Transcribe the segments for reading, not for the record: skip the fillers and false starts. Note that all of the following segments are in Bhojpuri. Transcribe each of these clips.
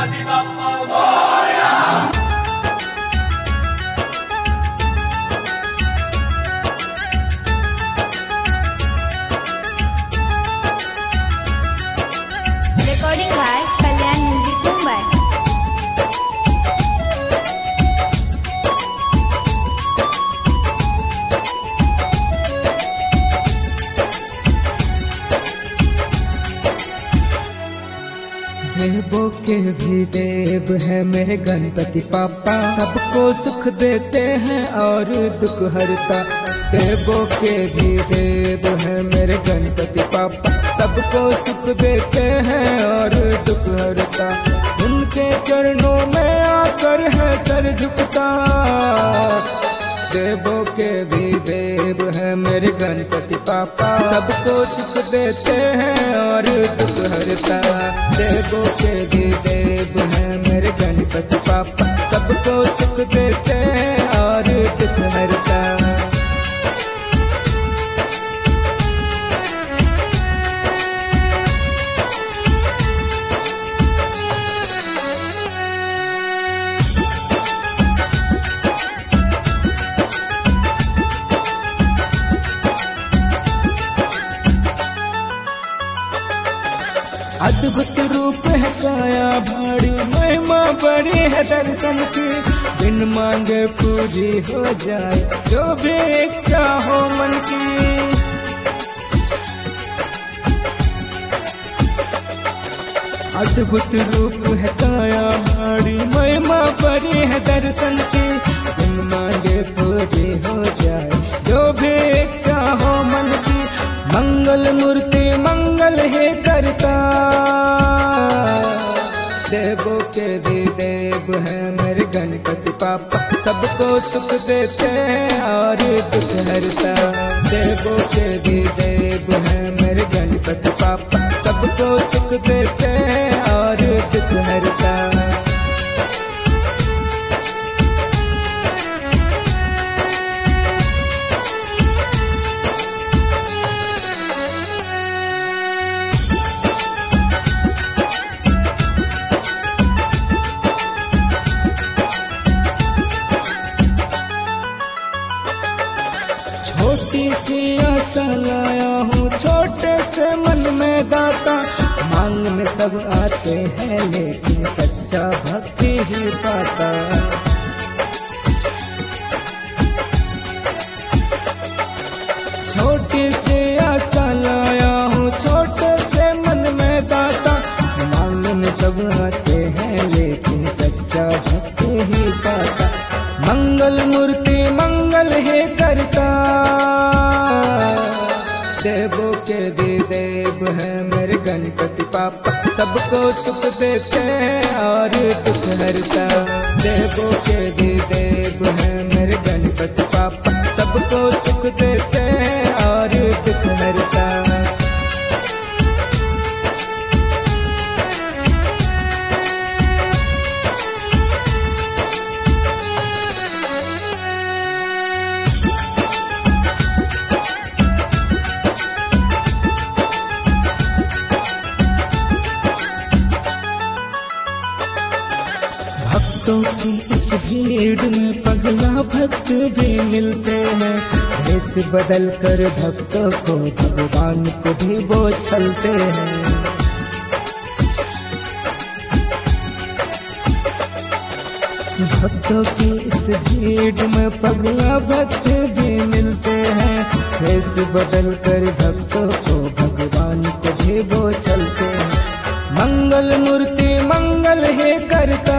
Ganpati Bappa Morya. Recording by Kalyan Music Mumbai. देवों के भी देव है मेरे गणपति पापा, सबको सुख देते हैं और दुख हरता। देवों के भी देव है मेरे गणपति पापा, सबको सुख देते हैं और दुख हरता। उनके चरणों में आकर है सर झुकता। देवों के भी देव है मेरे गणपति पापा, सबको सुख देते हैं और दुख हरता। देवों के भी देव है मेरे गणपति पापा, सबको सुख देते हैं और दुख हरता। अद्भुत रूप है काया भाड़ी, महिमा बड़ी है दर्शन की। बिन मांगे पूरी हो जाए जो भी इच्छा हो मन की। अद्भुत रूप है काया भाड़ी, महिमा बड़ी है दर्शन की। बिन मांगे पूरी हो जाए जो भी इच्छा हो मन की। मंगल मूर्ति मंगल ही करता। देवों के भी देव है मेरे गणपति पापा, सबको सुख देते हैं और दुख हरता। देवों के भी देव है मेरे गणपति पापा, सबको सुख देते हैं और दुख हरता। छोटी सी आशा लाया हूँ छोटे से मन में दाता। मांग में सब आते हैं लेकिन सच्चा भक्ति ही पाता। छोटी सी आशा लाया हूँ छोटे से मन में दाता। मांग में सब आते हैं लेकिन सच्चा भक्ति ही पाता। मंगल मूर्ति मंगल ही करता। देवों के भी देव है मेरे गणपति पापा, सबको सुख देते हैं और दुख हरता। देवों के भी देव है मेरे गणपति पापा, सबको सुख देते हैं और दुख हरता। भक्तों की इस भीड़ में पगला भक्त भी मिलते हैं। भेष बदल कर भक्तों को भगवान को भी वो छलते हैं। भक्तों की इस भीड़ में पगला भक्त भी मिलते हैं। भेष बदल कर भक्तों को भगवान को भी वो छलते हैं। मंगल मूर्ति मंगल ही करता।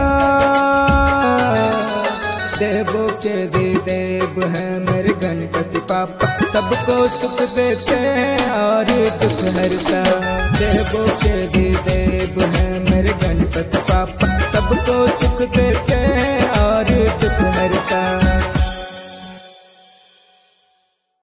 देवों के भी देव है मेरे गणपति पापा, सबको सुख देते हैं और दुख हरता। देवों के भी देव है